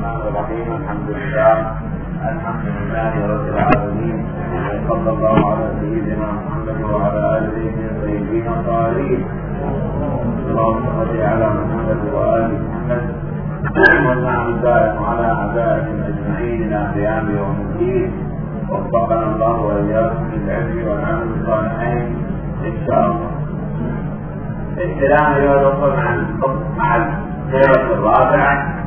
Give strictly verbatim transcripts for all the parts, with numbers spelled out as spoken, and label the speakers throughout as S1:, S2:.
S1: الرحمن الرحيم. الحمد لله الحمد لله رب العالمين، صلى الله على سيدنا محمد وعلى اله الطيبين الطاهرين. اللهم صل على محمد وآل محمد والنعم الدائم على اعدائهم اجمعين الى قيام يوم الدين. وفقنا الله واياكم للعلم والعمل الصالحين ان شاء الله. الكلام يدخل عن مع الدرس الرابع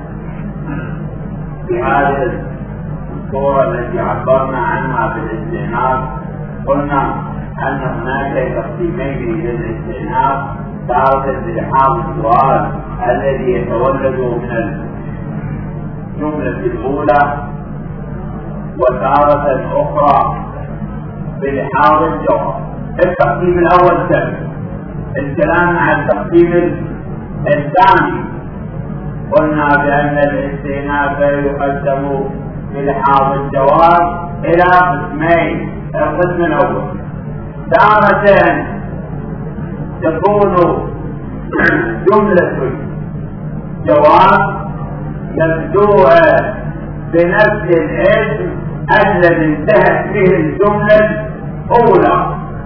S1: في هذه الصورة التي عبرنا عنها في الاستئناف. قلنا أن هناك تقسيمين للاستئناف: تارة بلحاظ السؤال الذي يتولد من الجملة الأولى، وتارة أخرى بلحاظ الجواب. التقسيم الأول سهل، الكلام عن التقسيم الثاني قلنا بأن الاستئناف يقدم بلحاظ الجواب إلى قسمين. القسم الأول تارة تكون جملة جواب مبدوءة بنفس الاسم الذي انتهت به الجملة الأولى،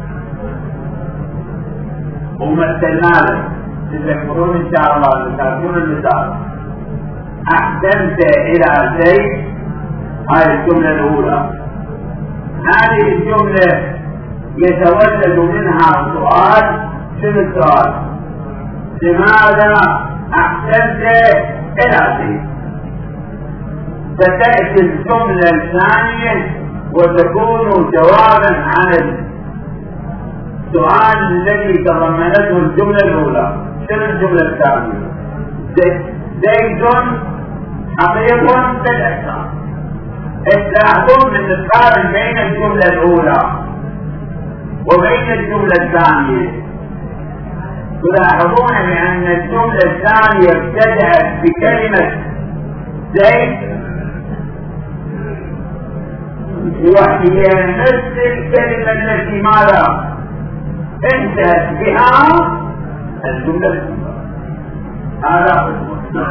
S1: ومثلنا له تذكرون ان شاء الله تذكرون المثال: احسنت الى زيد. هذه الجمله الاولى. هذه الجمله يتولد منها سؤال. شنو السؤال؟ لماذا احسنت الى زيد؟ فتاتي الجمله الثانيه وتكون جوابا عن السؤال الذي تضمنته الجملة الأولى. شنو الجملة الثانية؟ زيد حقيق بالإحسان. تلاحظون من الفارق بين الجملة الأولى وبين الجملة الثانية، تلاحظون بأن الجملة الثانية ابتدأت بكلمة زيد وهي نفس الكلمة التي ماذا انتهت بها الجملة الأولى. هذا قسم.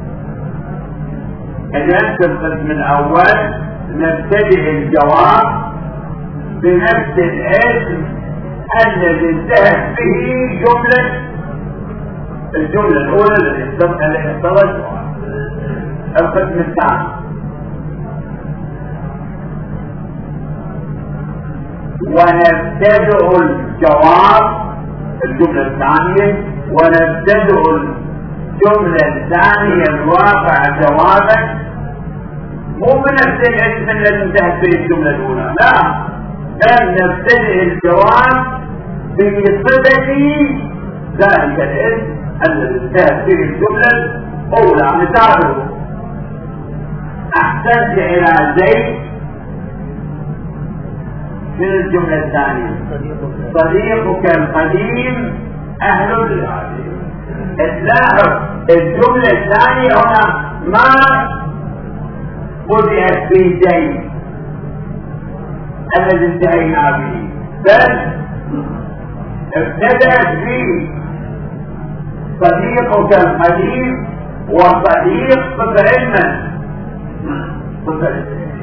S1: إذن في القسم الأول نبتدئ الجواب بنفس الاسم الذي انتهت به جملة الجملة الأولى التي اتصلت. القسم الثاني ونبتدئ الجواب الجملة الثانية ونبتدئ الجملة الثانية الواقع جوابا مو بنفس الاسم الذي انتهت به الجملة الأولى، لا، بل نبتدئ الجواب بصفة ذلك الاسم الذي انتهت به الجملة الأولى. مثاله: أحسنت إلى زيد. من الجملة الثانية: صديقك القديم أهل العالم. تلاحظ الجملة الثانية هنا ما بدأت في زيد الذي انتهينا به، بل ابتدأت في صديقك القديم، وصديق صفر علما صفر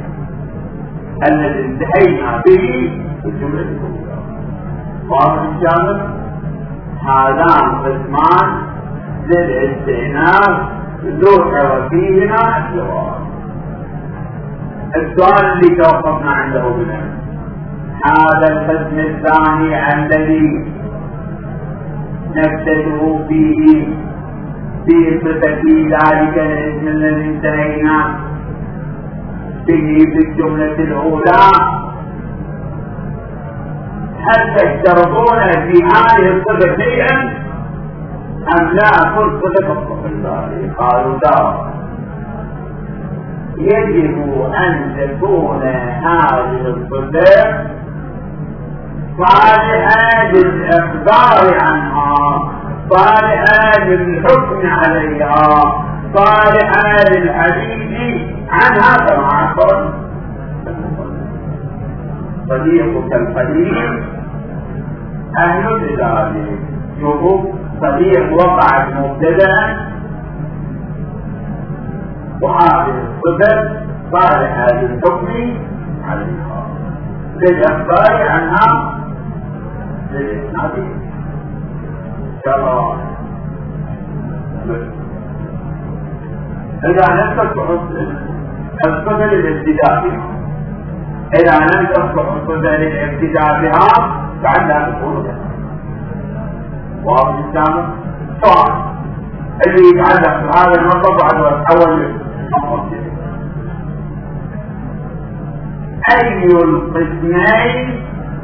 S1: الذي انتهينا به الجملة الأولى. واضح إن شاء الله؟ هذان قسمان للاستئناف ذكر فيهما الجواب. السؤال اللي توقفنا عنده هنا هذا القسم الثاني الذي نبتدئ فيه في صفة ذلك الاسم الذي انتهينا به في الجملة الأولى. هل تشترطون في هذه الصفة شيئا أم لا؟ كل صفة الصفة الباري. قالوا لا، يجب أن تكون هذه الصفة صالحة للإخبار عنها، صالحة للحكم عليها، صالحة للحديث عنها. كما قال صديقك القديم أهل الذي شوفوا صديق وقعت مبتدأ وهذه الصفة صالحة للحكم عليها للإخبار عنها للإسناد كما إذا لم تصح الصفة للابتداء بها إذا لم تصح الصفة للابتداء بها فعل لا تكون بها واضح الإسلام سؤال اللي يتعلق بهذا المطلب على أول مطلب أي القسمين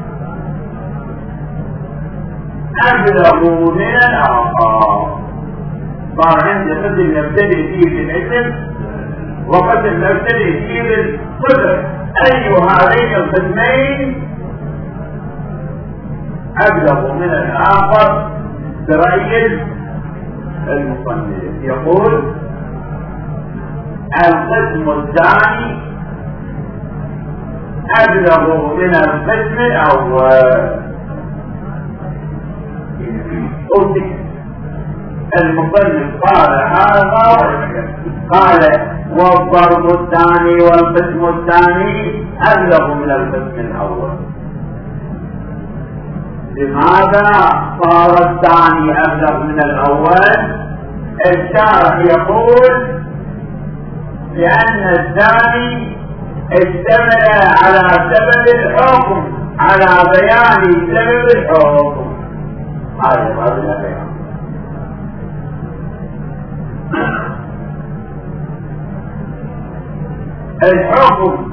S1: أبلغ من الآخر صار عندي قسم يبتدئ فيه بالاسم وقسم يبتدئ فيه بالصفة أي هذين القسمين أبلغ من الآخر برأي المصنف يقول القسم الثاني أبلغ من القسم الأول. المصنف قال هذا قال والضرب الثاني والقسم الثاني أبلغ من القسم الأول. لماذا صار الثاني أبلغ من الأول؟ الشارح يقول لأن الثاني اشتمل على سبب الحكم على بيان سبب الحكم. هذا هذا البيان. الحكم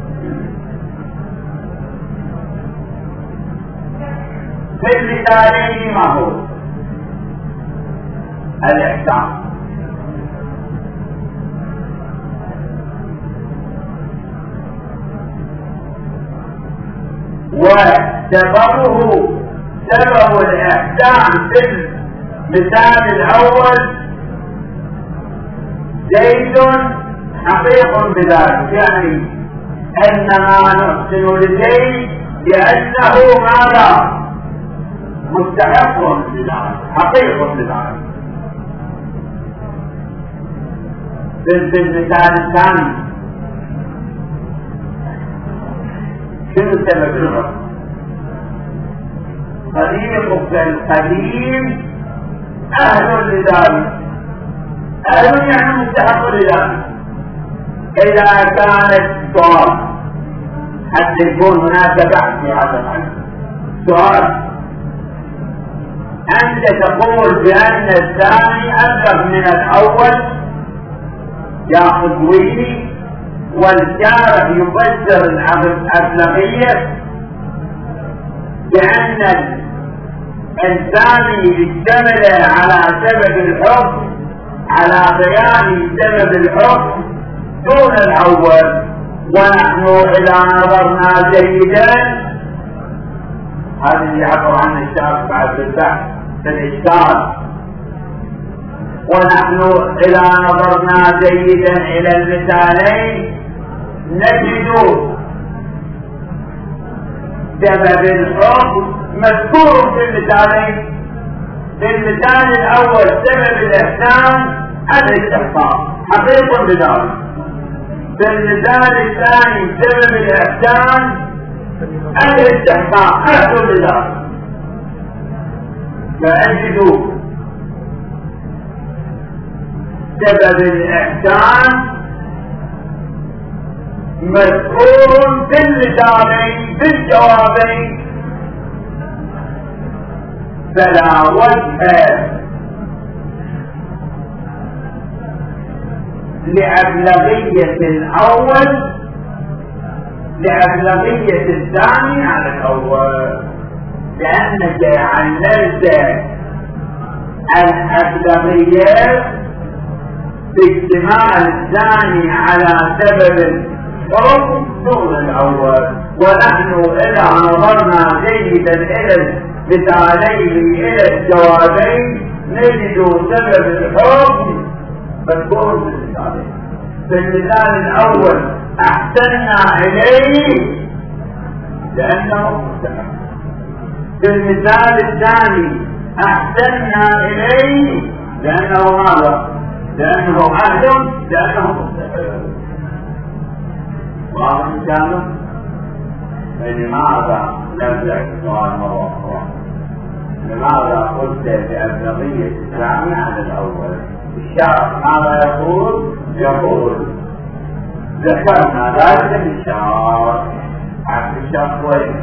S1: في المثالين ما هو؟ الإحسان. وسببه سبب الإحسان في المثال الأول زيد حقيق بذلك، يعني إنما نحسن لزيد لأنه ماذا؟ مستحق لذلك، حقيق لذلك. في المثال الثاني شنو السبب الرب؟ خليقك القديم أهل لذلك، أهل يعني مستحق لذلك. إذا كان السؤال حتى يكون هناك بحث في هذا العلم، سؤال أنت تقول بأن الثاني أبلغ من الأول يأخذ ويلي، والشارع يفسر الأبلغية بأن الثاني يشتمل على سبب الحكم على بيان سبب الحكم دون الأول. ونحن إذا نظرنا جيدا، هذا اللي يعبر عنه الشارع بعد البحث في الإشكال، ونحن إذا نظرنا جيدا إلى المثالين نجد سبب الحكم مذكور في المثالين. في المثال الأول سبب الإحسان الاستحقاق حقيق بذلك، في المثال الثاني سبب الإحسان الاستحقاق أحسن بذلك. فأجدوا سبب الإحسان مذكور في المثالين في الجوابين، فلا وجه لأبلغية الأول لأبلغية الثاني على الأول، لأنك عللت الأبلغية باجتماع الثاني على سبب الحكم دون الأول. ونحن إذا نظرنا جيدا إلى المثالين إلى الجوابين نجد سبب الحكم مذكور في المثالين. في المثال الأول أحسننا إليه لأنه مستحق، في المثال الثاني أحسننا إليه لأنه ماذا؟ لأنه أهل لأنه مستحيل. واضح كامل؟ فلماذا نرجع السؤال مرة أخرى؟ لماذا قلت بأبلغية الثاني عن الأول؟ الشرع ماذا يقول؟ يقول ذكرنا ذلك في الشرع. عن الشرع وين؟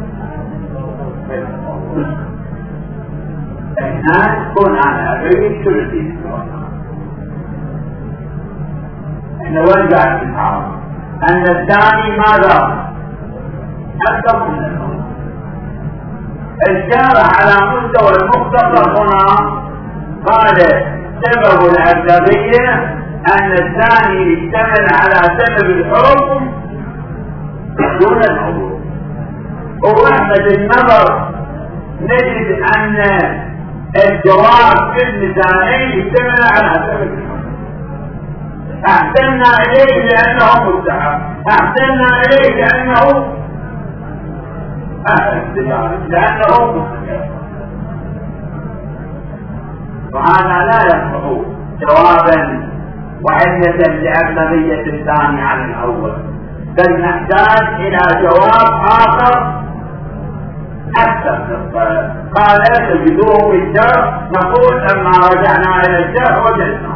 S1: احنا نكون على أبلغية ثلثي احنا وين قاعد نتعرض؟ أن الثاني ماذا؟ أكثر من الأول. الشارع على مستوى المختصر هنا قال سبب الأبلغية أن الثاني يشتمل على سبب الحكم دون الأول. ورحمة النظر نجد أن الجواب في المثالين يشتمل على سبب الحكم. أحسننا إليه لأنه مستحب، أحسننا إليه لأنه أهل لأنه مستحب. وهذا لا يصح جوابا وعلة لأبلغية الثاني عن الأول، بل نحتاج إلى جواب آخر أكثر من الطلب. قال تجدوه في الشرع، نقول لما رجعنا إلى الشرع وجدنا.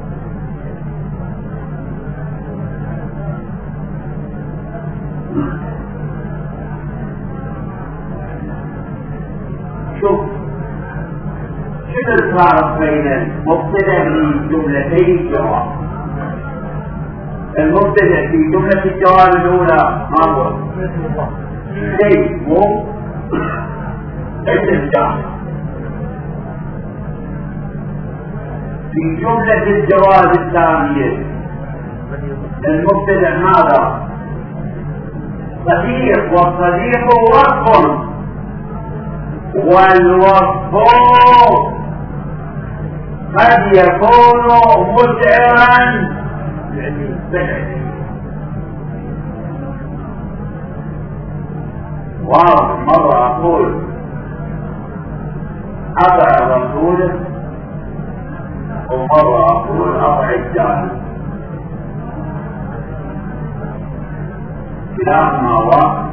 S1: شوف شنو الفارق بين المبتدأ في جملتي الجواب؟ المبتدأ في جملة الجواب الأولى ما هو؟ شيء مو استفسار. في جملة الجواب الثانية المبتدأ ماذا؟ صديق، والصديق وصف، والوصف قد يكون مشعرا بالعلم. ومرة أقول أطع رسوله، ومرة أقول أطع الجاهل، كلاهما واحد،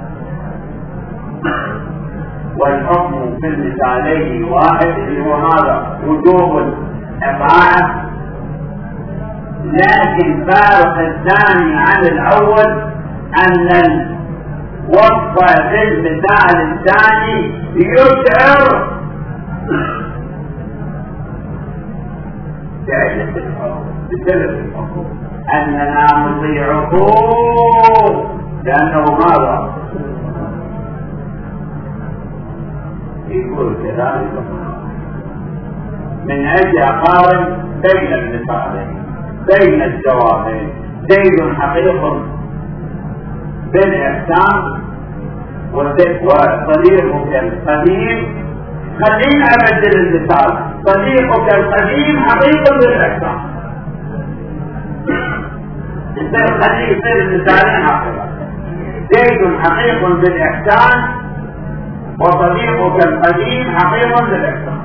S1: والحكم في المثالين واحد اللي هو هذا وجوب الإطاعة. لكن فارق الثاني عن الأول أن الوصف في المثال الثاني يشعر بعلة الحكم بسبب الحكم أننا نطيعه لأنه ماذا؟ يقول كذلك من أجل أقارن بين المثالين بين الجوابين. زيد حقيق بالإحسان وصديقك القديم. خلينا أبدل المثال، صديقك القديم حقيق بالإحسان. خليه يصير المثالين حقيقة. زيد حقيق بالإحسان وصديقك القديم حقيق بالإحسان.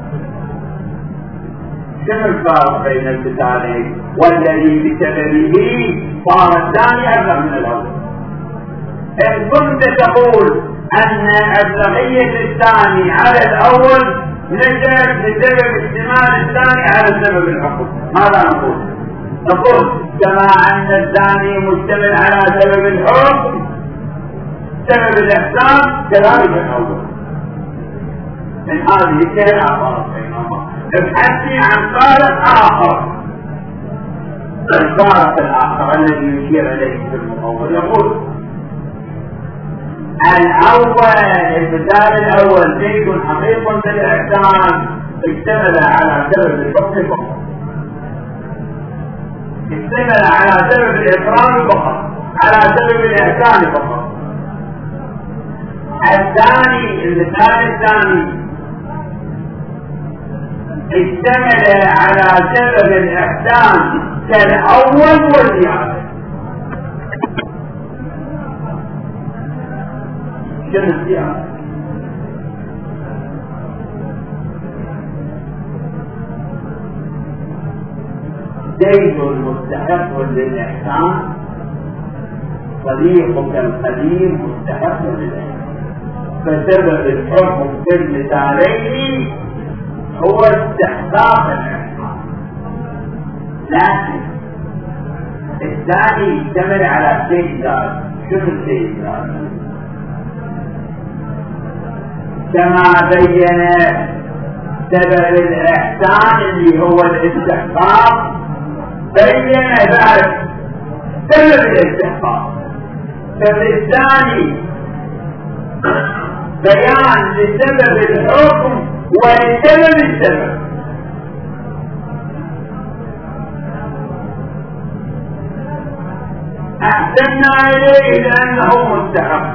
S1: شنو الفارق بين المثالين؟ والذي بسببه صار الثاني أبلغ من الأول. إن كنت تقول أن أبلغية الثاني على الأول نشأت بسبب اشتمال الثاني على سبب الحكم، ماذا نقول؟ نقول كما أن الثاني مشتمل على سبب الحكم سبب الإحسان كذلك الأول. من هذه الشيء فرق بينهما. ابحثي عن فارق آخر. الفارق الآخر الذي يشير إليه في المطول يقول الأول المثال الأول زيد حقيق بالإحسان اشتمل على سبب الحكم فقط، اشتمل على سبب الإكرام فقط، على سبب الإحسان فقط. الثاني المثال الثاني اشتمل على سبب الإحسان كالأول والزيادة. شنو الزيادة؟ زيد مستحق للإحسان، صديقك القديم مستحق للإحسان، فسبب الحكم في المثالين هو استحقاق الإحسان. لكن الثاني يشتمل على شيء ذات. شنو الشيء ذات؟ كما بين سبب الإحسان اللي هو الاستحقاق، بين بعد سبب الاستحقاق. فالثاني بيان لسبب الحكم ولسبب السبب. أحسننا إليه لأنه مستحق،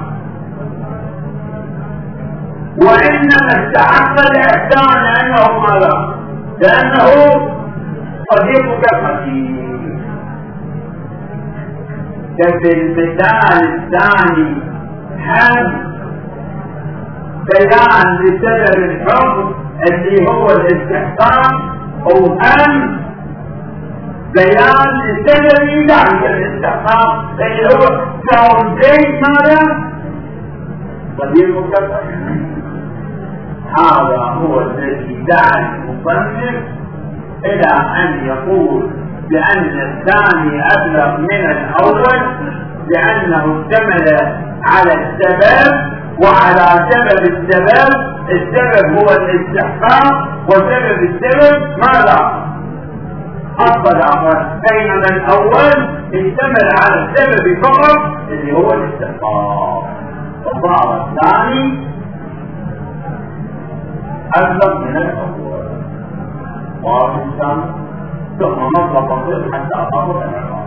S1: وإنما استحق الإحسان لأنه ماذا؟ لأنه صديقك قديم. ففي المثال الثاني هم بيان لسبب الحكم اللي هو الاستحقاق، وهم بيان لسبب ذلك الاستحقاق اللي هو كون زيد ماذا؟ صديقك قديم. هذا هو الذي دعا المصنف إلى أن يقول بأن الثاني أبلغ من الأول، لأنه اشتمل على السبب وعلى سبب السبب. السبب هو الاستحقاق وسبب السبب ماذا؟ الصداقة. بينما الأول اشتمل على السبب فقط اللي هو الاستحقاق، وصار الثاني أبلغ من الأول. وهذا الإنسان ثم مطلق حتى أطلق العقاب.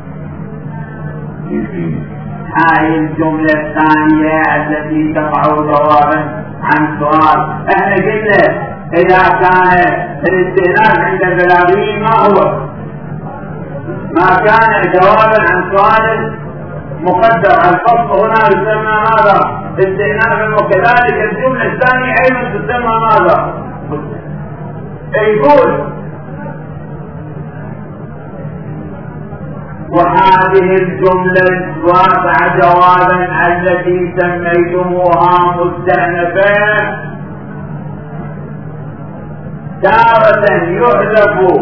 S1: هاي الجملة الثانية التي تقع جوابا عن سؤال. احنا قلنا إذا كان الاستئناف عند البلاغيين ما هو؟ ما كان جوابا عن سؤال مقدر. الفصل هنا يسمى ماذا؟ استئنافا. وكذلك الجملة الثانية أيضا تسمى ماذا؟ يقول وهذه الجملة واقع جوابا التي سميتموها مستأنفات تارة يحذف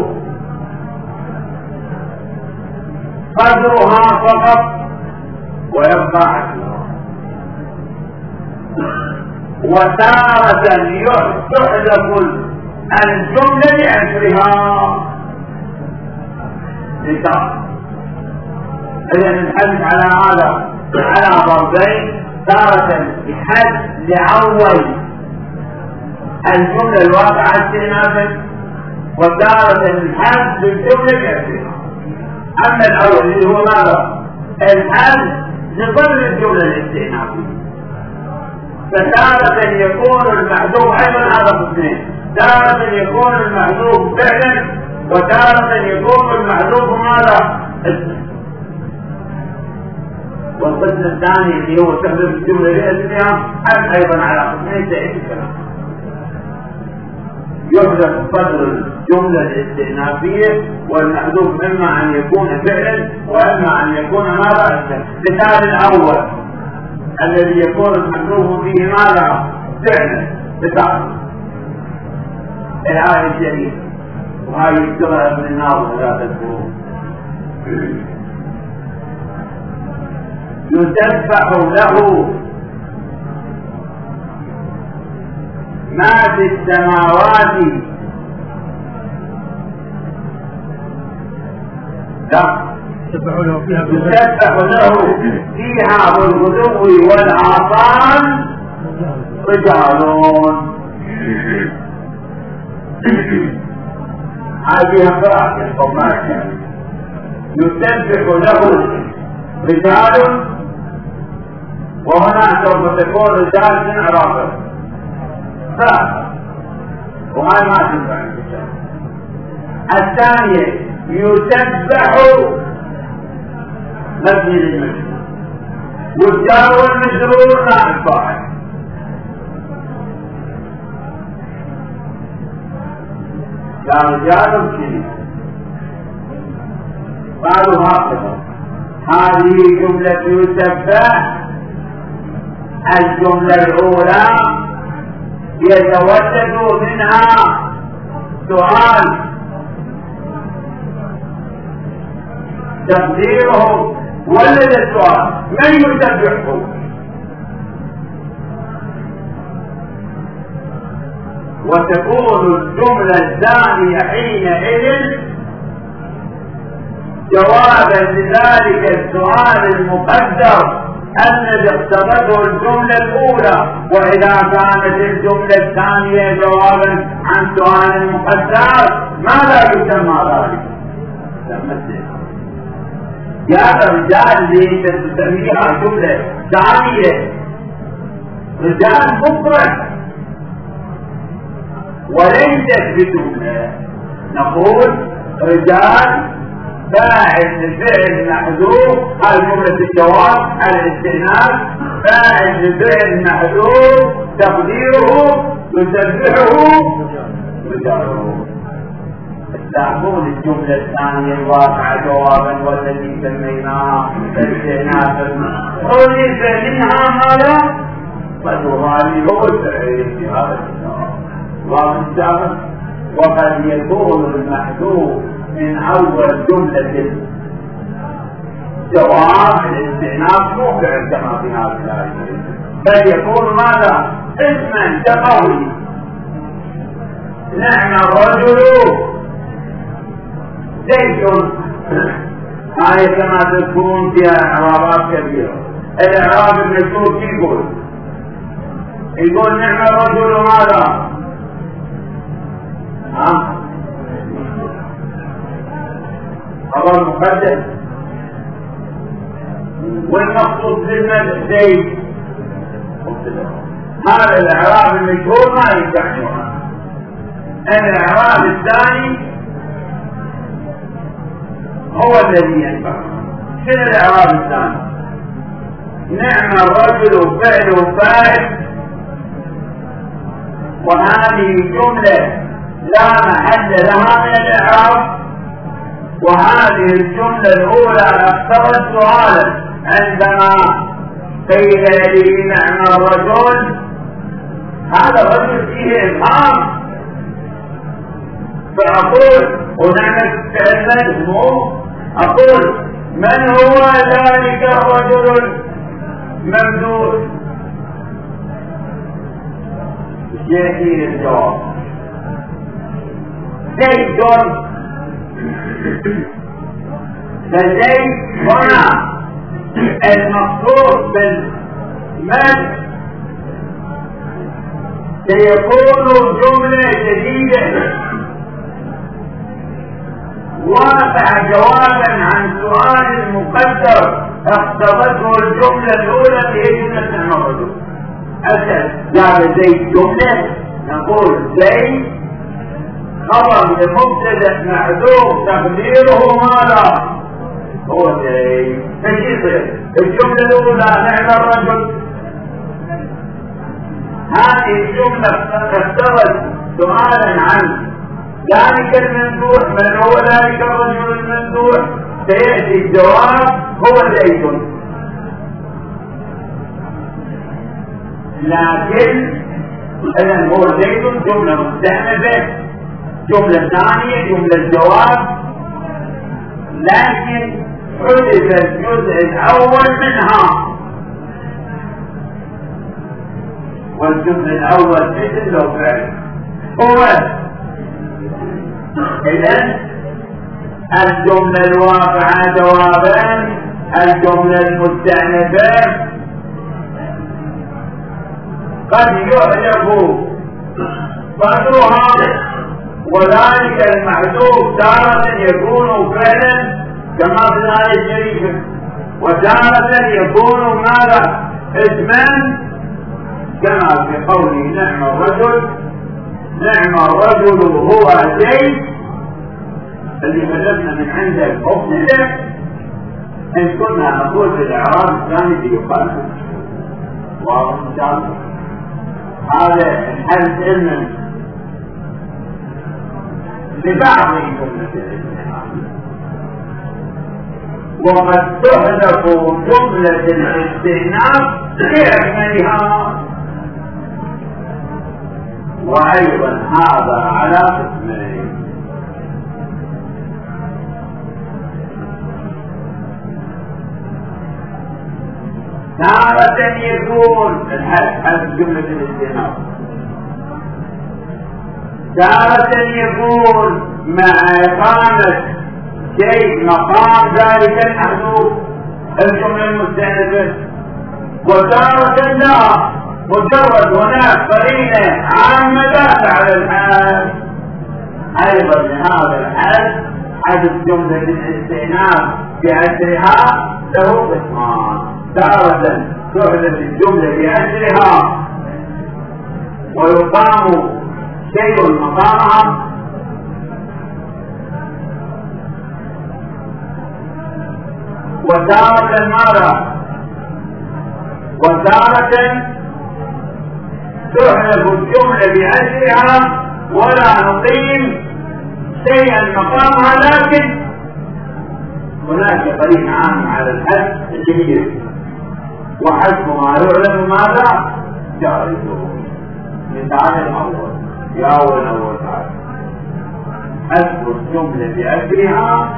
S1: قدرها فقط ويبقى عكسها، وتارة تحذف الجملة لعشرها لتارة. إذا الحذف على هذا على ضربين: تارة الحذف لأول الجملة الواقعة استئنافا، وتارة الحذف للجملة لعشرها. أما الأول اللي هو ماذا؟ الحذف لضمن الجملة الاستئنافية. فتارة يكون المحذوف أيضا هذا اثنين: تارة يكون المحذوف فعلا، وتارة يكون المحذوف ماذا؟ والقسم الثاني اللي هو تحذف الجملة لأسمها أم أيضا على قسمين تعيد الكلام. يحذف قدر الجملة الاستئنافية، والمحذوف إما أن يكون فعلا وإما أن يكون ماذا؟ مثال الأول الذي يكون المحذوف فيه ماذا؟ فعلا. مثال الآية الجديدة، وهذه يذكرها ابن الناظر لا تذكرون: يسبح له ما في السماوات لا يسبح له فيها بالغدو والآصال رجال. هذه قراءة القرآن. يسبح له رجال، وهنا سوف تكون رجال من عراقه ثلاثة، وهذا ما تنفع. الثانية يسبح مبني للمجرور، والجار والمجرور نائب فاعل. لا رجال كذي قالوا هكذا هذه جملة يسبح. الجملة الأولى يتولد منها سؤال تقديره ولد السؤال من يسبحه؟ وتكون الجملة الثانية حينئذ جوابا لذلك السؤال المقدر الذي اقتضته الجملة الأولى. وإذا كانت الجملة الثانية جوابا عن سؤال مقدر ماذا يسمى ذلك؟ يا رجال اللي تسميها جملة ثانية رجال مفرد وليست بجملة. نقول رجال فاعل لفعل محذوف. الجملة الجواب الاستئناف فاعل لفعل محذوف تقديره يسبحه رجاله. تعبون الجملة الثانية الواقعة جوابا والذي سميناه استئنافا وليس منها ماذا؟ فتغالبه التعريف في هذا الكتاب. وقد يكون المحذوف من أول جملة جواب الاستئناف موقع كما في هذا الآية، بل يكون ماذا؟ اسما كقولي نعم الرجل زيد. آية كما تكون فيها إعرابات كبيرة. الإعراب المشهور يقول يقول نعم الرجل ماذا؟ ها؟ خبر مقدم. والمقصود بالمدح زيد. هذا الإعراب المشهور ما ينفعني. الإعراب الثاني هو الذي ينفع. شنو الإعراب الثاني؟ نعم الرجل فعل فاعل. وهذه جملة لا محل لها من الإعراب. وهذه الجملة الأولى اقتضت سؤالا عندما قيل لي نعم الرجل. هذا الرجل فيه إبهام فأقول ونعم فعل اسمه أقول من هو ذلك الرجل الممدوح؟ يأتي الجواب زيد. فزيد هنا المقصود بالمد سيكون جملة جديدة واقع جوابا عن سؤال مقدر اقتضته الجملة الأولى في جملة الموجود. أسأل جاب زيد جملة نقول زيد خبر لمبتدأ محذوف تقديره ماذا؟ هو زيد. ايش يصير؟ الجملة الأولى نعم الرجل. هذه الجملة اقتضت سؤالا عن ذلك الممدوح. من هو ذلك الرجل الممدوح؟ سيأتي الجواب هو زيد. لكن إذن هو زيد جملة مستأنفة جملة ثانية جملة جواب. لكن حدث الجزء الأول منها والجزء الأول مثل لو فعل هو. إذن الجملة الواقعة جوابان. الجملة المستأنفة قد يحذف قدرها وذلك المحذوف تارة يكون فعلا كما في الآية الشريفة وتارة يكون ماذا؟ اسما كما في قوله نعم الرجل. نعم الرجل هو زيد الذي حدثنا من عنده المبتدأ. إن كنا نقول في الإعراب الثاني يقال واضح إن شاء الله. هذا الحدث علما لبعض وقد تحذف جملة الاستئناف بأكملها. وأيضا هذا على قسمين: تارة يكون الحذف جملة الاستئناف، تارة يكون مع إقامة شيء مقام ذلك المحذوف الجملة المستأنفة، وتارة لا، مجرد هناك قرينة عامة على الحال. أيضا لهذا الحال حذف جملة الاستئناف بأسرها له قسمان: تارة تحذف الجملة بأسرها ويقام شيء مقامها، وتارة ماذا؟ وتارة تحذف الجملة بأسرها ولا نقيم شيئا مقامها، لكن هناك قرينة عامة على الحذف الجميل، وحذف ما يعلم ماذا؟ جائز. مثال الأول يا أول أول تعالى حذف الجملة بأسرها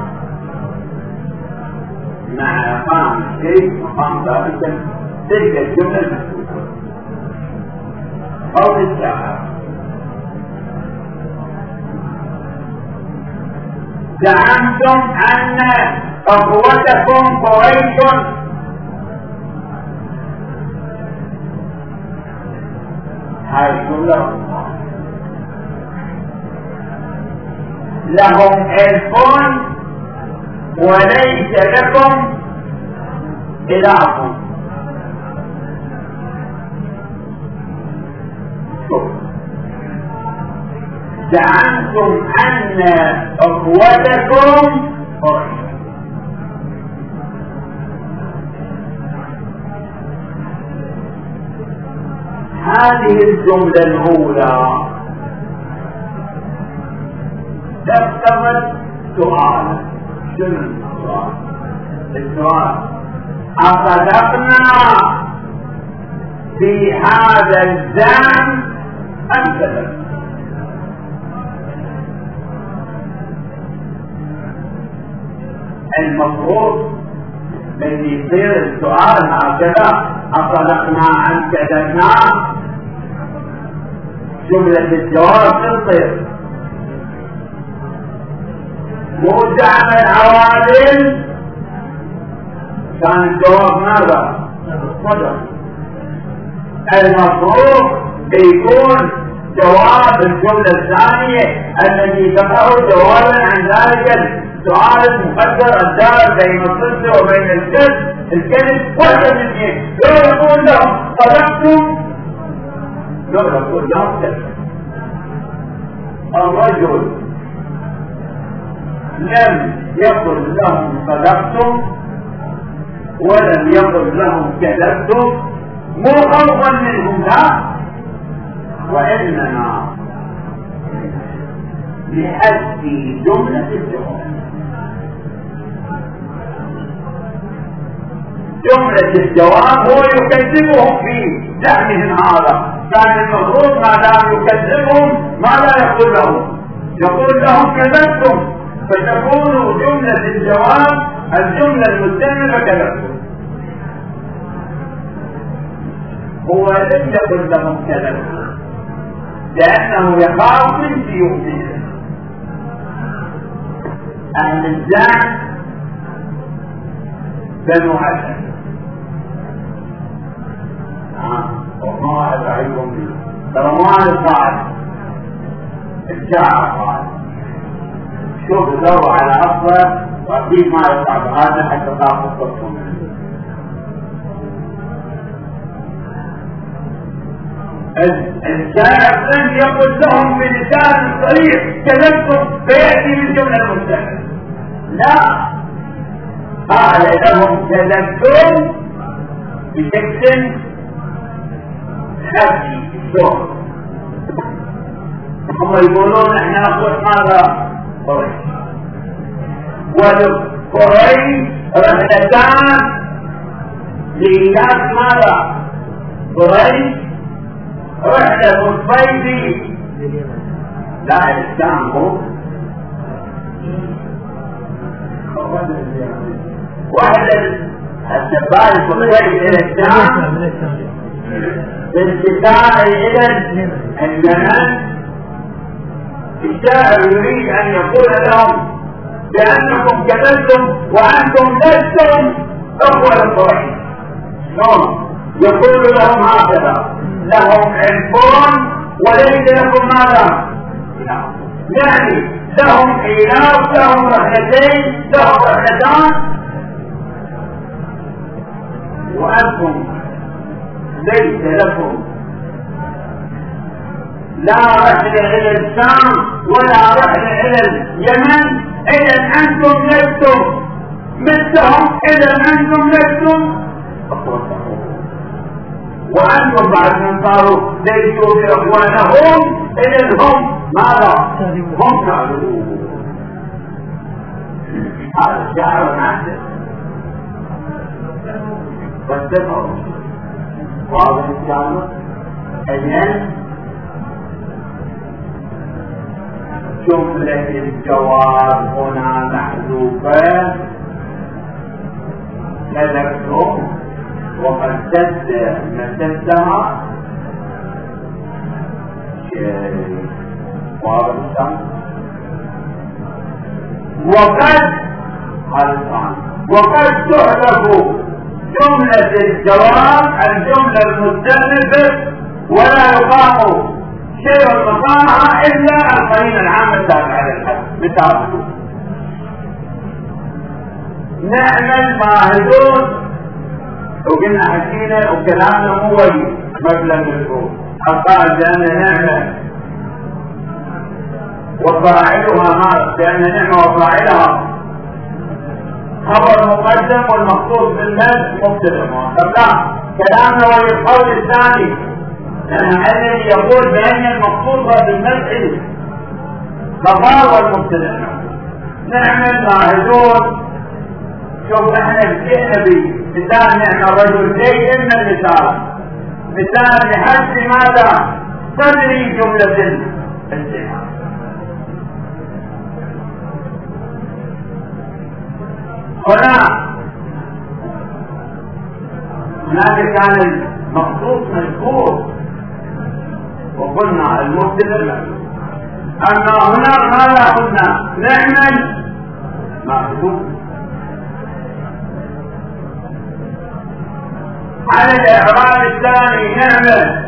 S1: مع إقامة الشيء مقام ذلك تلك الجملة المحذوفة. قول الشاعر: زعمتم أن أخوتكم قريش هاي الجملة لهم إلف وليس لكم إله. زعمتم أن أخوتكم قريش. هذه الجملة الأولى تفترض سؤالا. شنو السؤال؟ السؤال: أصدقنا في هذا الزعم أم كذبنا؟ المفروض ان يصير السؤال هكذا: أصدقنا أم كذبنا؟ جملة الجواب تصير مو زعم العوادل، كان الجواب ماذا؟ صدق. المفروض يكون جواب الجملة الثانية التي تقع جوابا عن ذلك السؤال المقدر الدار بين الصدق وبين الكذب. الكذب واحد من اثنين: لو يقول لهم صدقتم، لو يقول لهم كذب. الرجل لم يقل لهم صدقتم ولم يقل لهم كذبتم، مو خوفا منهم لا، وإنما لحذف جملة الجواب. جملة الجواب هو يكذبهم في زعمهم هذا، كان المفروض ما دام يكذبهم ما لا يقول لهم، يقول لهم كذبتم، فتكون جملة الجواب الجملة المستمرة كذبتم. هو لم يقل لهم كذبتم لأنه يخاف من سيوفهم. أهل الزعم بنو عسل، وما أدعيكم به ترى ما الصعد الشاعر قال: شوف دوروا على أفضل وأكيد ما يطلع بهذا حتى تاخذ قصتهم. الشاعر لم يقل لهم بلسان صريح كذبتم فيأتي من جملة المستقبل، لا، قال لهم كذبتم بشكل خفي شوف. هم يقولون احنا نقول ماذا؟ قريش، وقريش رحلتان لإيجاد ماذا؟ قريش. رحلة الصيد لا الإسلام هو وحدة السبال الصيد إلى الإسلام بالانتقال إلى اليمن. الشاعر يريد أن يقول لهم بأنكم كذبتم وأنتم لستم أول قريش. نعم يقول لهم هكذا: لهم علم وليس لكم ماذا؟ يعني لهم إيلاف، لهم رحلتين، لهم رحلتان، وأنتم ليس لكم لا رحلة إلى الشام ولا رحلة إلى اليمن. إذا أنتم لستم مثلهم، إذا أنتم لستم، وأنتم بعد من صاروا ليسوا بإخوانهم، إذا هم ماذا؟ هم كذبون. هذا الشعر نعجز واتفقوا واضح إن شاء الله. إذن جملة الجواب هنا محذوفة كذبتم وقد مسدها واضح. وقد الآن وقد تحذف جملة الجواب الجملة المستأنفة ولا يقام شيء مقامها إلا القرينة العامة التابعة للحد بتعرفوا. نعم الماهدون وقلنا حكينا وكلامنا مو وجه مبلغ الفوق القائل بأن نعمة وفاعلها ما بأن نعمة وفاعلها خبر مقدم والمخصوص بالمد مبتدأ مؤخر. لا، كلامنا والقول الثاني الذي يقول بأن المخصوص بالمد خبر والمبتدأ. نعم الماهدون. شوف احنا جئنا بمثال نعم الرجل جيد من المثال مثال لحد ماذا؟ تدري جملة الانتهاء. هنا هناك كان المخصوص مذكور وقلنا المبتدأ، أما هنا ماذا قلنا؟ نعم مخصوص. على الإعراب الثاني نعمة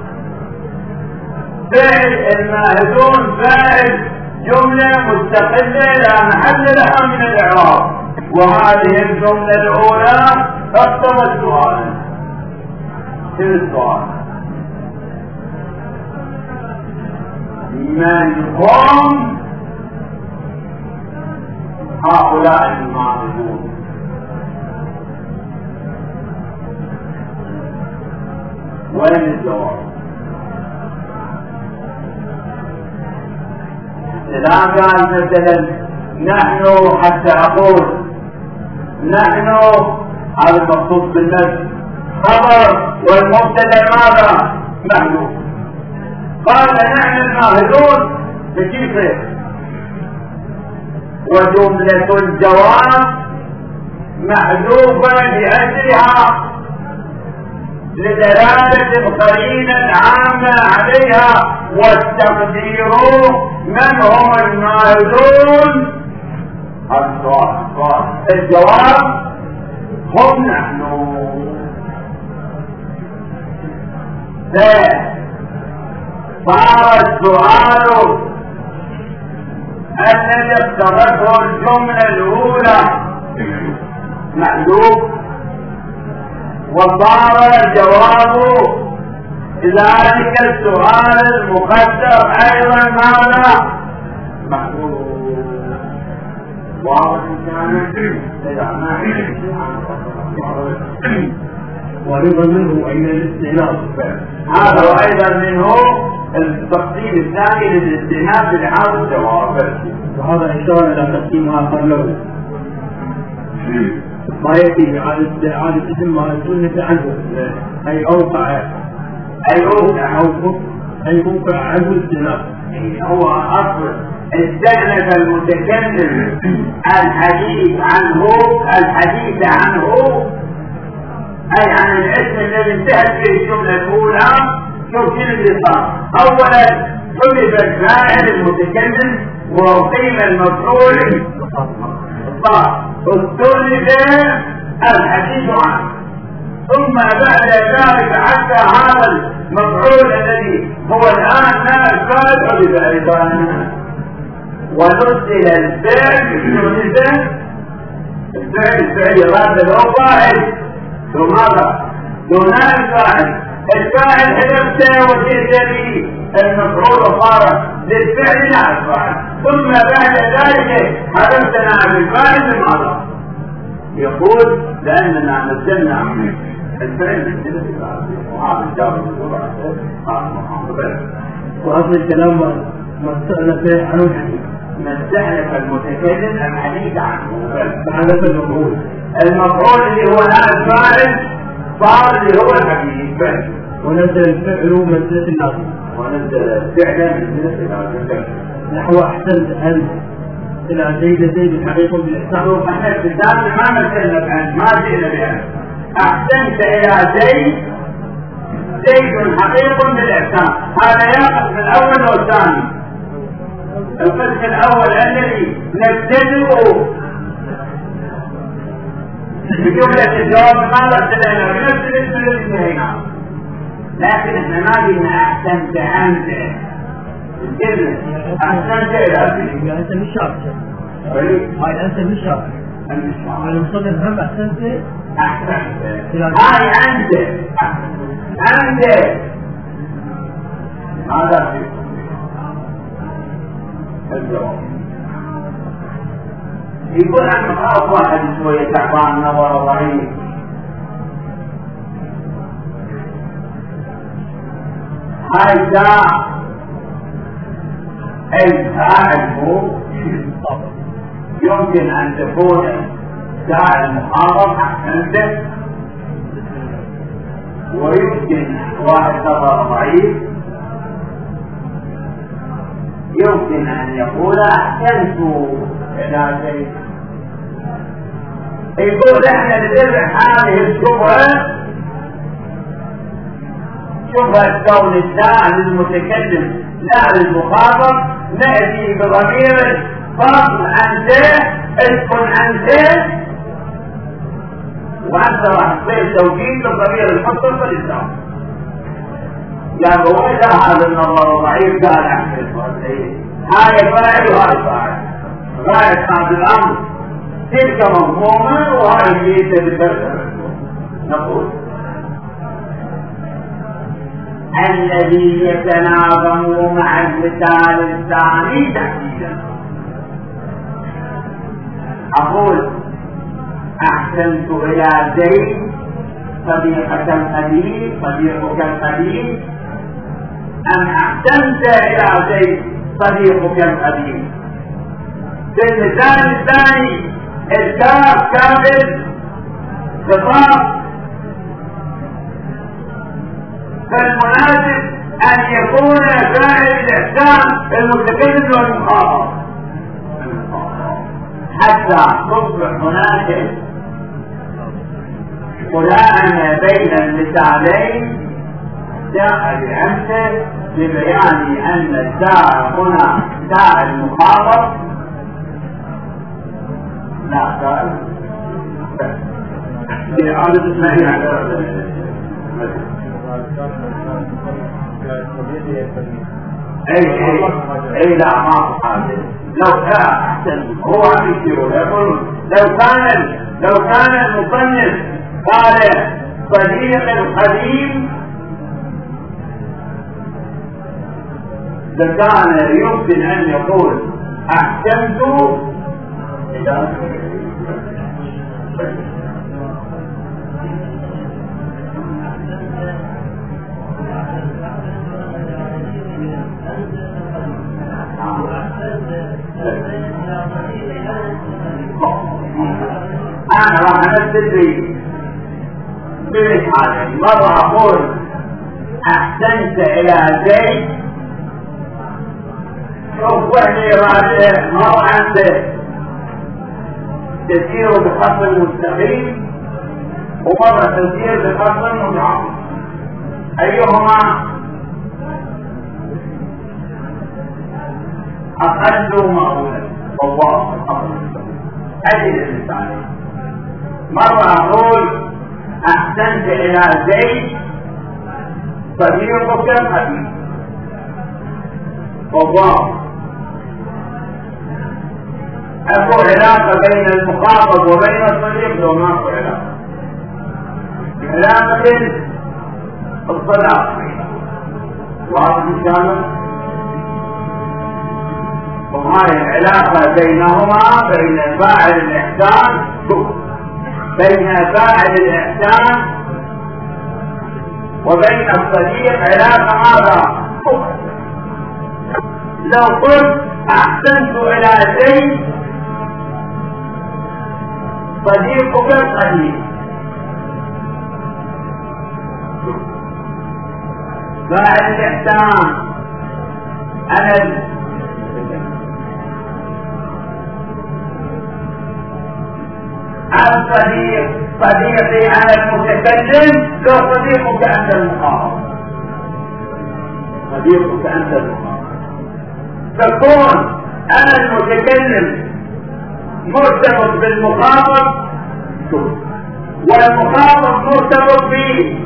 S1: فعل الماهدون فاعل جملة مستقلة لا محل لها من الإعراب، وهذه الجملة الأولى تقتضي السؤال. في السؤال من هم هؤلاء الماهدون؟ وين الجواب؟ إذا قال مثلا نحن حتى أقول نحن هذا المخصوص بالنفس خبر والمبتدأ ماذا؟ محذوف. قال نحن الماهدون بكيف وجملة الجواب محذوفة لأجلها لدلالة القرينة العامة عليها، والتقدير من هم الماهدون؟ السؤال الجواب هم نحن. صار السؤال الذي اقتضته الجملة الأولى محذوف، وصار الجواب ذلك السؤال المقدر أيضا ماذا؟ محذوف.
S2: وأيضا منه أين الاستئناف.
S1: هذا وأيضا منه التقسيم الثاني للاستئناف لحال الجواب،
S2: وهذا إشارة إلى تقسيم آخر له ما يأتي بإعادة إعادة اسم ما سنة عنه أي أوقع
S1: أي أوقع
S2: أي أوقع عنه الزنا.
S1: هو أصل استأنف المتكلم الحديث عنه الحديث عنه أي عن الاسم الذي انتهت به الجملة الأولى. شوف شنو اللي صار. أولا حذف الفاعل المتكلم وقيم المفعول صار واستأنف الحديث عنه، ثم بعد ذلك حتى هذا المفعول الذي هو الآن نائب فاعل حذف أيضا، ونزل الفعل نزل الفعل الفعل يراد له فاعل ثم ماذا؟ دون الفاعل الفاعل حذفته وجئت به المفعول صار للفعل نائب فاعل، ثم بعد ذلك حذفت نائب الفاعل لماذا؟ يقول لأننا نزلنا الفعل نزل الفاعل وهذا الجواب
S2: وأصل الكلام ما استأنف عنه الحديث،
S1: ما استأنف المتكلم الحديث عنه
S2: فحدث المفعول
S1: المفعول اللي هو نائب فاعل صار اللي هو الحديث،
S2: ونزل الفعل منزلة الناصب
S1: ونزل الفعل منزلة الناصب
S2: نحو أحسنت أنت إلى زيد زيد حقيق بالإحسان.
S1: احنا الكتاب ما مثلنا بأنت ما جئنا بأنت. أحسنت إلى زيد زيد حقيق بالإحسان، هذا يأخذ من الأول والثاني. القسم الأول الذي نبتدئه بجملة الجواب ماذا ابتدأنا بنفس الاسم الذي انتهينا، لكن احنا ما قلنا أحسنت أنت الجملة أحسنت إلى زيد.
S2: أنت مش شاطر. هاي أنت مش شاطر. المصدر هم أحسنت
S1: أحسنت هاي أنت أنت ماذا في الجواب؟ يقول أنا خاف واحد شوية تعبان نظر ضعيف، هاي داع الفاعل هو يمكن أن تكون داع المخاطب أحسنت، ويمكن واحد نظر ضعيف يمكن أن يقول أحسنت إلى شيء. يقول احنا ندرع هذه الشبهة، شبهة كون الداع للمتكلم لا للمخاطب، نأتي بضمير فصل عن ذا اسكن عن ذا، وأنت راح تصير توجيه للضمير المتصل بالإسلام. يعني هو إذا هذا النظر ضعيف قال أحسن هاي فاعل وهاي فاعل غاية هذا الأمر تلك مضمومة وهاي جيدة بالبركة. نقول الذي يتناغم مع المثال الثاني تحديدا. أقول أحسنت إلى زيد صديقك القديم صديقك القديم، أم أحسنت إلى زيد صديقك القديم؟ في المثال الثاني الكاف كامل خطاب، فالمناسب أن يكون فاعل الإحسان المتكلم والمخاطب حتى تصبح هناك ملائمة بين المثالين. جاء بأمثلة لبيان أن الداع هنا داع المخاطب لا داع لإعادة اسمه على اي اي اي لا ما حاضر. لو كان احسن هو عم يقول يقول لو كان لو كان المصنف قال صديق القديم لكان يمكن ان يقول احسنت الى أنا راح أمثل بي بمثل هذا. مرة أقول أحسنت إلى زيد، شوف وحدي راجع مرة عنده تسير بخط مستقيم ومرة تسير بخط متعرض، أيهما أقل مأولا؟ والله الأمر أجل الإنسان. مرة أقول أحسنت إلى زيد صديقك القديم، والله أكو علاقة بين المخاطب وبين الصديق لو ماكو علاقة، علاقة الصداقة واضح مثالا. وهاي العلاقة بينهما بين فاعل الإحسان، بين فاعل الإحسان وبين الصديق علاقة ماذا؟ لو قلت أحسنت إلى زيد صديقك القديم، فاعل الإحسان أنا الصديق صديقي أنا المتكلم، لو صديقك أنت المخاطب، صديقك أنت المخاطب، تكون أنا المتكلم مرتبط بالمخاطب والمخاطب مرتبط به،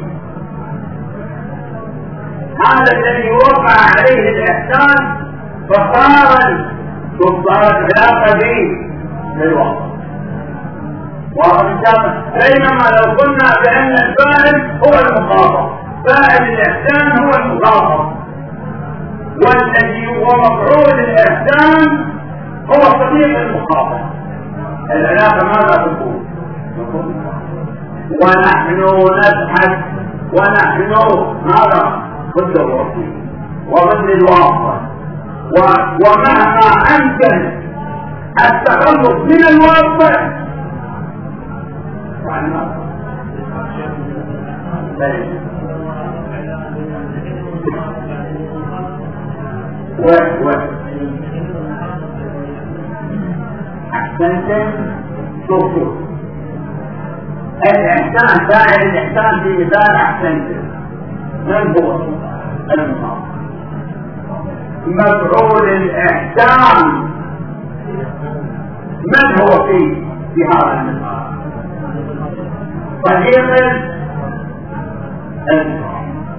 S1: هذا الذي وقع عليه الإحسان فصار صارت علاقة به للواقع. بينما لو قلنا بأن الفاعل هو المخاطب، فاعل الإحسان هو المخاطب، والذي هو مفعول الإحسان هو صديق المخاطب، العلاقة ماذا تكون؟ ونحن نبحث ونحن ماذا؟ ضد الوصي وضد الواقع، ومهما أمكن التخلص من الواقع و و أحسنت. شوفوا الإحسان، فاعل الإحسان في مثال أحسنت من هو؟ المخاطب. مفعول الإحسان من هو فيه في هذا المثال؟ صديق المخاطب.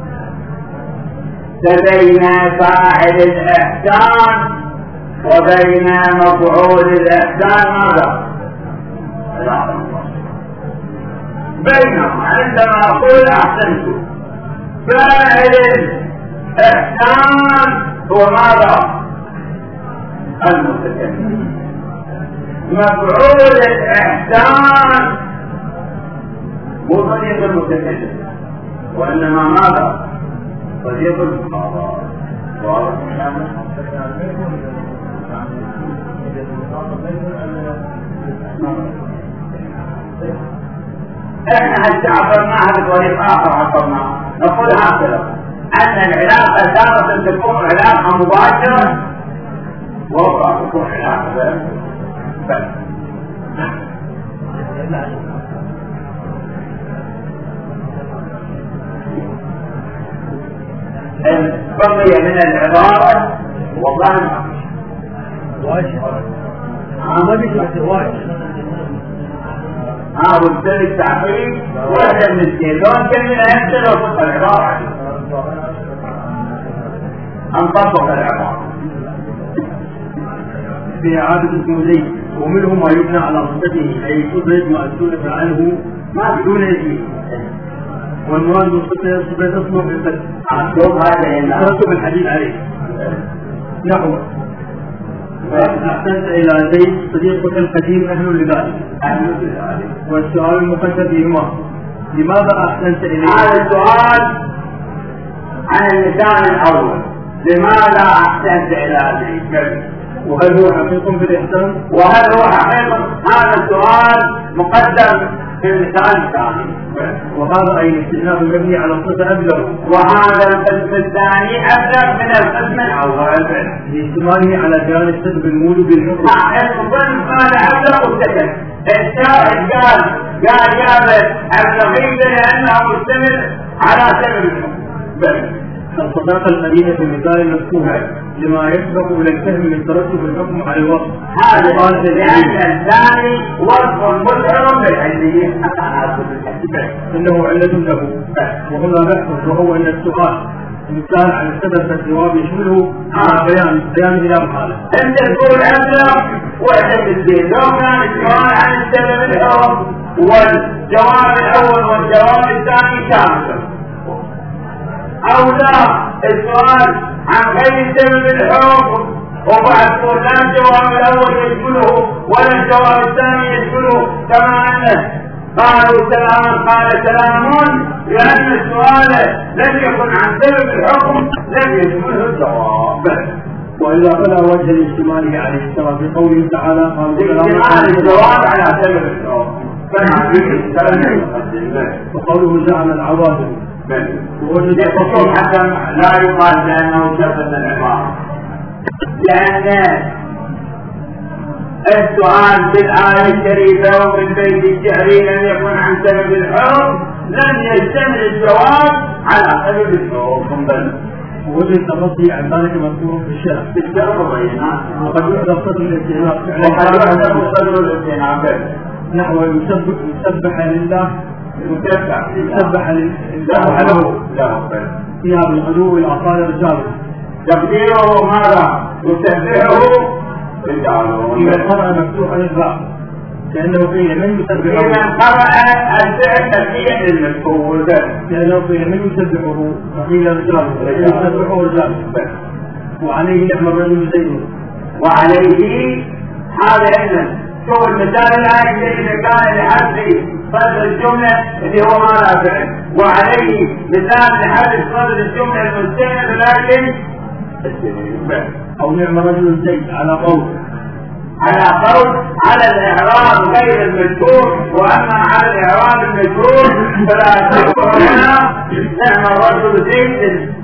S1: فبين فاعل الإحسان وبين مفعول الإحسان ماذا؟ لا، بينهما عندما أقول أحسنت فاعل الإحسان هو ماذا؟ المتكلم. مفعول الإحسان مو صديق المتكلم وإنما ماذا؟ صديق المخاطب. واضح الكلام؟ احنا هسه عبرناها بطريق اخر، عبرناها نقول هكذا ان العلاقه تارة تكون علاقه مباشره واخرى تكون علاقه بس. بقي من العبارة والله
S2: واجب ما بيشرح واجب
S1: ها والثاني التعقيد وهذا من الكيلون كم من أهمته لو تبقى العبارة أنطبق العبارة
S2: بإعادة الجملي ومنهم ما يبنى على صفته أي صفة مأسولة عنه ما بدون اسمه، والمراد بالصفة صفة اسمه بالفتح
S1: شوف هذا هنا
S2: ترتب الحديث عليه. نحو أحسنت إلى زيد صديقك القديم أهل لذلك، والسؤال المقدر فيهما لماذا أحسنت إليه؟
S1: هذا السؤال عن المثال الأول، لماذا أحسنت إلى زيد؟
S2: وهل هو حقيق في الإحسان؟
S1: وهل هو حقيق؟ هذا السؤال مقدم في المثال الثاني.
S2: وهذا أي الاستئناف المبني على الصفة أبلغ،
S1: وهذا القسم الثاني أبلغ من القسم الأول
S2: لاحتماله على جانب السبب الموجب للحكم.
S1: القسم هذا أبلغ وسكت. الشاهد قال قال جابت أبلغية لأنه مشتمل على سبب الحكم.
S2: الصداقة القديمة في المثال المذكور لما يسبق إلى الفهم من ترتب الحكم على الوصف.
S1: هذا لأن الثاني وصف مشعر بالحديث
S2: إنه علة له، وهنا بحث وهو أن السؤال إن كان عن السبب فالجواب يشمله على بيان بيان إلى محاله.
S1: أنت تقول أبلغ وحد الدين، لو كان السؤال عن السبب الحكم والجواب الأول والجواب الثاني كامل، أو لا السؤال عن غير سبب الحكم وبعد تقول لا الجواب الأول يشمله ولا الجواب الثاني يشمله، كما أنه قالوا سلام قال سلامون، لأن السؤال لم يكن عن سبب الحكم لم يشمله الجواب.
S2: وإلا فلا وجه لاشتماله عليه كما في قوله تعالى قالوا
S1: اشتمال الجواب على سبب الحكم
S2: وقوله جعل العواطف
S1: ووجد حتى لا يقال بأنه شبه العبارة، لأن السؤال بالآية الشريفة ومن بيت الشعري لم يكن عن سبب الحكم لم يشتمل الجواب على سبب الحكم، بل
S2: ووجه التفصيل عن ذلك مذكور في الشرع
S1: في الشرع وبينات.
S2: وقد يحدث صدر الاستئناف
S1: وقد يحدث صدر الاستئناف
S2: نحو يسبح يسبح لله
S1: يسبح
S2: يسبح له له فيها بالغدو والآصال رجاله
S1: تقديره ماذا؟ يسبحه رجاله.
S2: إذا قرأ مفتوحا الباء لأنه قيل من يسبحه،
S1: إذا قرأ الفعل تسبيح للمفعول
S2: لأنه قيل من يسبحه فقيل رجاله يسبحه رجاله. وعليه نعم الرجل زيد،
S1: وعليه هذا إذن شوف المثال الآية اللي كان لحذف صدر الجملة اللي هو ما لا فعل، وعليه مثال لحذف صدر الجملة المستند لكن
S2: أو نعم رجل زيد على قول
S1: على قول على الإعراب غير المذكور، وأما على الإعراب المذكور فلا تذكر هنا نعم الرجل زيد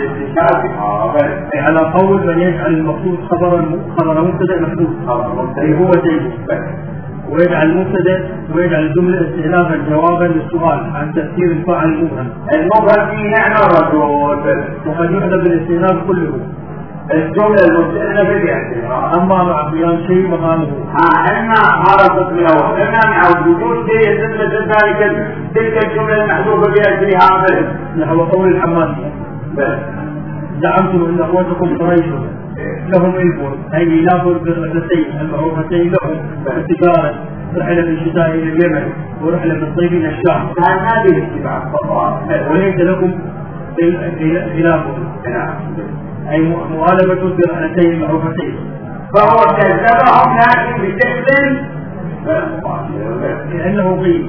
S2: أي على قول من يجعل المقصود خبرا خبر مبتدأ محدود أي هو زيد، ويجعل المبتدأ ويجعل الجملة استئنافا جوابا للسؤال عن تفسير الفاعل المبهم.
S1: المبهم في نعم الرجل
S2: وقد يحدث بالاستئناف كله
S1: الجملة المستأنفة باعتبار،
S2: أما مع بيان شيء مقامه
S1: ها إما هذا القسم الأول، إما مع وجود شيء يتم ذلك تلك الجملة المحذوفة باعتبارها مثل
S2: نحو قول الحمادي زعمتم أن أخوتكم قريش لهم إلف أي إلاف بالرحلتين المعروفتين لهم التجارة، رحلة في الشتاء إلى اليمن ورحلة في الصيف إلى الشام،
S1: هذه الاتباع
S2: وليس لكم خلافهم أي مغالبة برحلتين المعروفتين،
S1: فهو كذبهم لكن بشكل
S2: لأنه قيل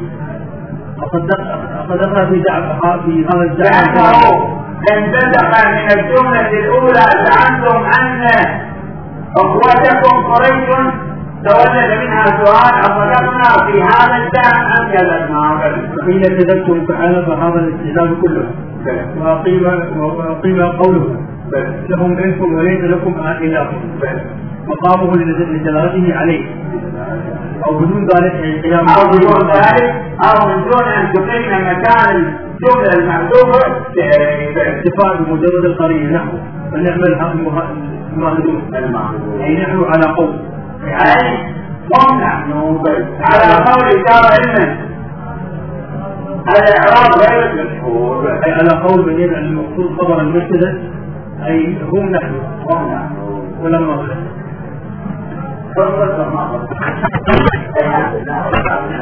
S2: أصدقنا في دعوة في هذا الدعوة
S1: لأنه انتزق من الجملة الأولى زعمتم أن أخوتكم قريش تولد منها سؤال أصدقنا في هذا الدعم أم كذبنا؟
S2: فإن كذبتم فعلا فهذا الاستئناف كله وقيم قوله لهم إلف وليس لكم إله مقامه لدلالته عليه، أو بدون ذلك
S1: أو بدون ذلك أو من دون أن تقيم مكان الجملة المحذوفة
S2: باكتفاء بمجرد القرين نحو فنعمل المهدوم أي نحن على قول
S1: يعني هم نحن على قول إشارة علما الإعراب غير المشهور،
S2: أي على قول من يجعل المقصود خبرا مبتدأ أي هم نحن
S1: هم نحن
S2: ولما غلط